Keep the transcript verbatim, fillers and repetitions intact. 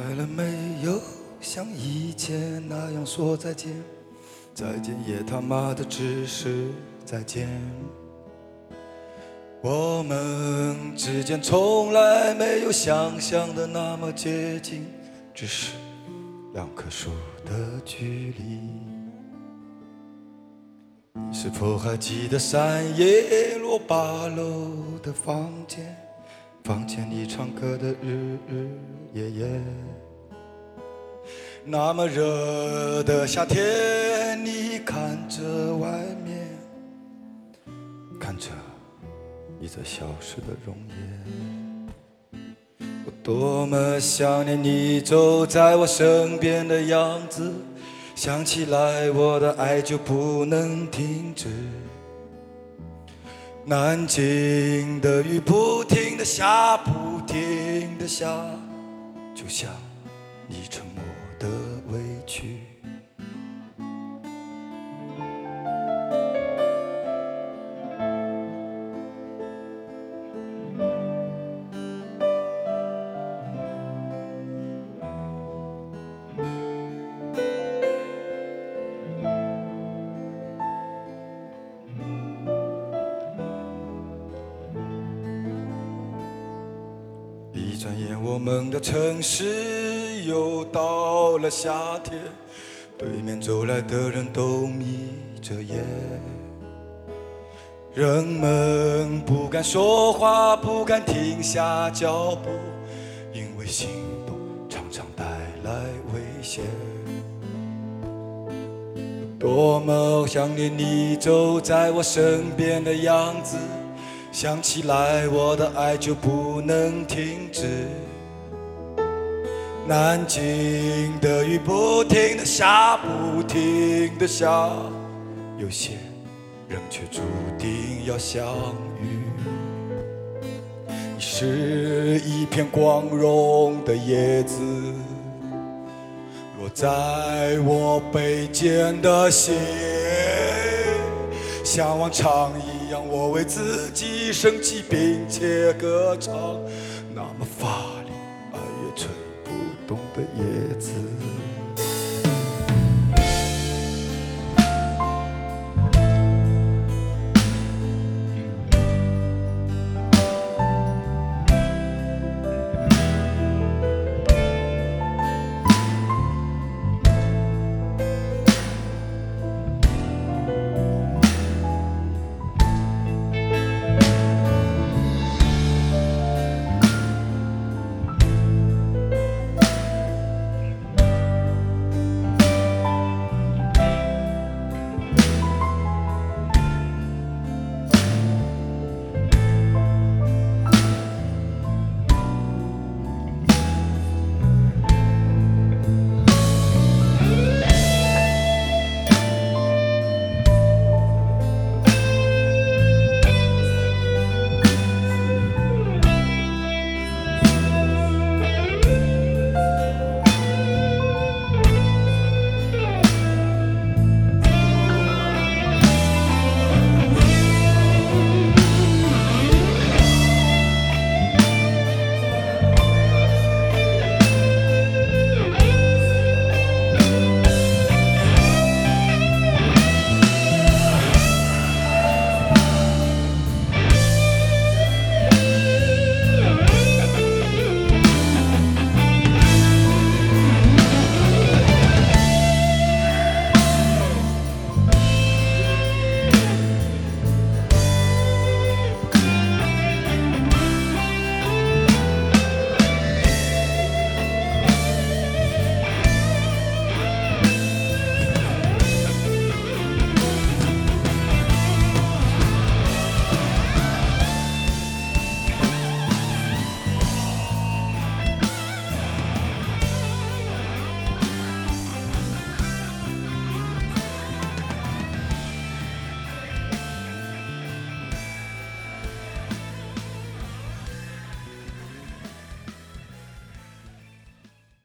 了没有像以前那样说再见？再见也他妈的只是再见。我们之间从来没有想象的那么接近，只是两棵树的距离。你是否还记得三叶落八楼的房间？房间里唱歌的日日夜夜，那么热的夏天，你看着外面，看着一则消失的容颜。我多么想念你走在我身边的样子，想起来我的爱就不能停止。南京的雨不停地下，不停地下，就像你沉默的委屈。一转眼，我们的城市又到了夏天，对面走来的人都眯着眼，人们不敢说话，不敢停下脚步，因为行动常常带来危险。多么想念你走在我身边的样子，想起来我的爱就不能停止。南京的雨不停地下，不停地下，有些人却注定要相遇。你是一片光荣的叶子，落在我背肩的心，像往常一样，我为自己生气并且歌唱，那么法力爱也吹不动的叶子。